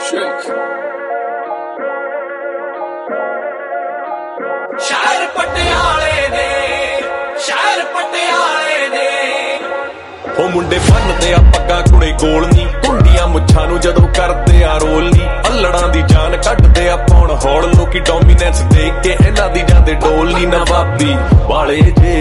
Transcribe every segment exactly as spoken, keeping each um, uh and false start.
शायर पटियाले दे शायर पटियाले दे हो मुंडे बनदे आ पग्गां कुड़े गोल नी कुंडियां मुच्छां नूं जदों करदे आ रोल नी अल्लड़ां दी जान कड्डदे आ पौण हौल लोकी डोमीनेंस देख के इन्हां दी जांदे डोल नी नवाबी वाले जे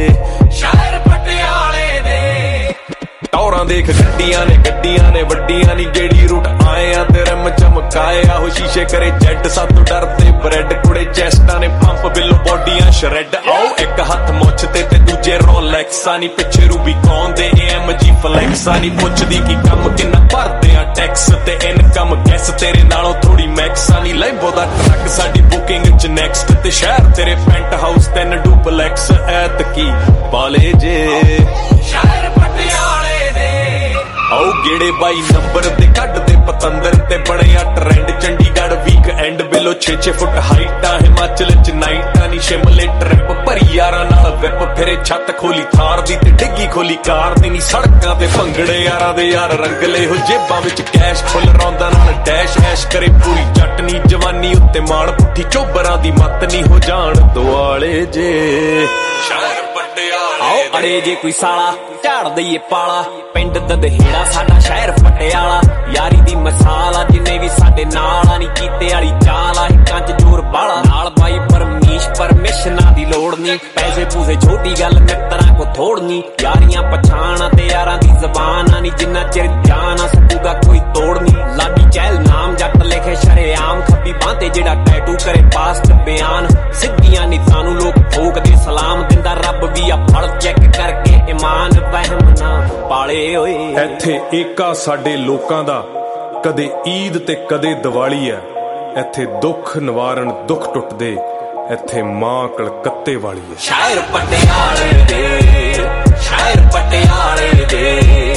शायर पटियाले दे टौरां देख गड्डियां ने गड्डियां ने वड्डियां नी गेड़ी रूट आए आ ते रम चमकाए आ हो शीशे करे जैड सातों डरदे ब्रेड कुड़े चेस्टां ने पंप बिलो बॉडियां शरैड आओ एक हथ मुछ ते ते दूजे रोलैक्सा नी पिछे रूबी कौन दे एम जी फ्लैक्सा नी पुछदी की कम किन्ना भरदे आ टैक्स ते इनकम गैस तेरे नालों थोड़ी मैक्सा नी लैंबो दा ट्रक साडी बुकिंग च नैक्सट ते शहर तेरे पेंट हाउस तीन डुपलैक्स ऐत की वाले जे शायर पटियाले आओ गेड़े बाई नंबर ते कड दे पतंदर ते बड़े आ ट्रेंड चंडीगढ़ वीक एंड बिलो छे छे फुट हाइटा हिमाचल च नाइटा नी शिमले ट्रिप भरी यारां नाल विप फिरे छत खोली थार दी ते डिग्गी खोली कार दी नी सड़कां ते भंगड़े यारां दे यार रंगले हो जेबां विच कैश फुल रौंदा नाल डैश ऐश करे पूरी चटनी जवानी उत्ते माण पुट्ठी चोबरां दी मत नी हो जाण दुआले जे शायर पटियाले आओ अड़े जे कोई साला झाड़ दईए पाला पिंड ददहेड़ा साडा शहर पटियाला यारी दी मिसाल आ जिन्ने भी साडे नाल आ नी कीते वाली चाल आ हिक्कां च जोर बाला नाल बाई परमीश परमिशनां दी लोड़ नी पैसे पूसे छोटी गल मित्तरां को थोड़ नी यारियां पछाण ते यारां दी जबान आ नी जिन्ना चिर जान आ सकूगा कोई तोड़ नी लाडी चहल नाम जट लिखे शरेआम खब्बी बांह ते जेड़ा टैटू करे पास्ट बयान सिद्धियां नीतां नूं लोक ठोकदे सलाम दिंदा रब भी आ फल चेक करके ईमान वहम ना पाले होए ਇੱਥੇ ਏਕਾ ਸਾਡੇ ਲੋਕਾਂ ਦਾ ਕਦੇ ਈਦ ਤੇ ਕਦੇ ਦੀਵਾਲੀ ਹੈ ਇੱਥੇ ਦੁੱਖ ਨਿਵਾਰਨ ਦੁੱਖ ਟੁੱਟਦੇ ਇੱਥੇ ਮਾਂ ਕਲਕੱਤੇ ਵਾਲੀ ਹੈ ਸ਼ਾਇਰ ਪਟਿਆਲੇ ਦੇ ਸ਼ਾਇਰ ਪਟਿਆਲੇ ਦੇ